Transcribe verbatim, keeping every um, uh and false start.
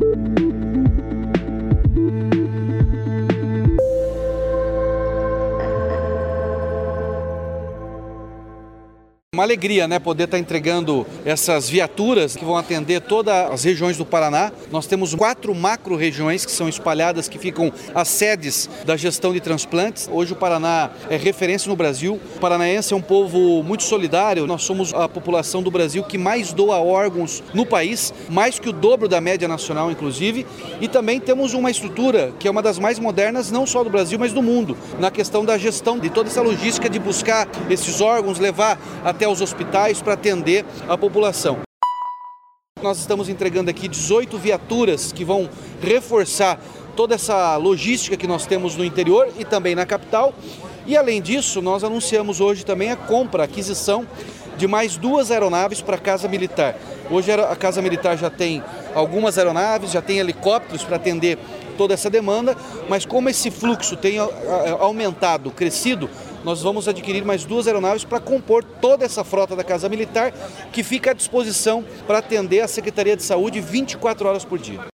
Uma alegria, né, poder estar entregando essas viaturas que vão atender todas as regiões do Paraná. Nós temos quatro macro-regiões que são espalhadas, que ficam as sedes da gestão de transplantes. Hoje o Paraná é referência no Brasil. O paranaense é um povo muito solidário. Nós somos a população do Brasil que mais doa órgãos no país, mais que o dobro da média nacional, inclusive. E também temos uma estrutura que é uma das mais modernas, não só do Brasil, mas do mundo, na questão da gestão de toda essa logística de buscar esses órgãos, levar até aos hospitais para atender a população. Nós estamos entregando aqui dezoito viaturas que vão reforçar toda essa logística que nós temos no interior e também na capital. E além disso, nós anunciamos hoje também a compra, a aquisição de mais duas aeronaves para a Casa Militar. Hoje a Casa Militar já tem algumas aeronaves, já tem helicópteros para atender toda essa demanda, mas como esse fluxo tem aumentado, crescido, nós vamos adquirir mais duas aeronaves para compor toda essa frota da Casa Militar, que fica à disposição para atender a Secretaria de Saúde vinte e quatro horas por dia.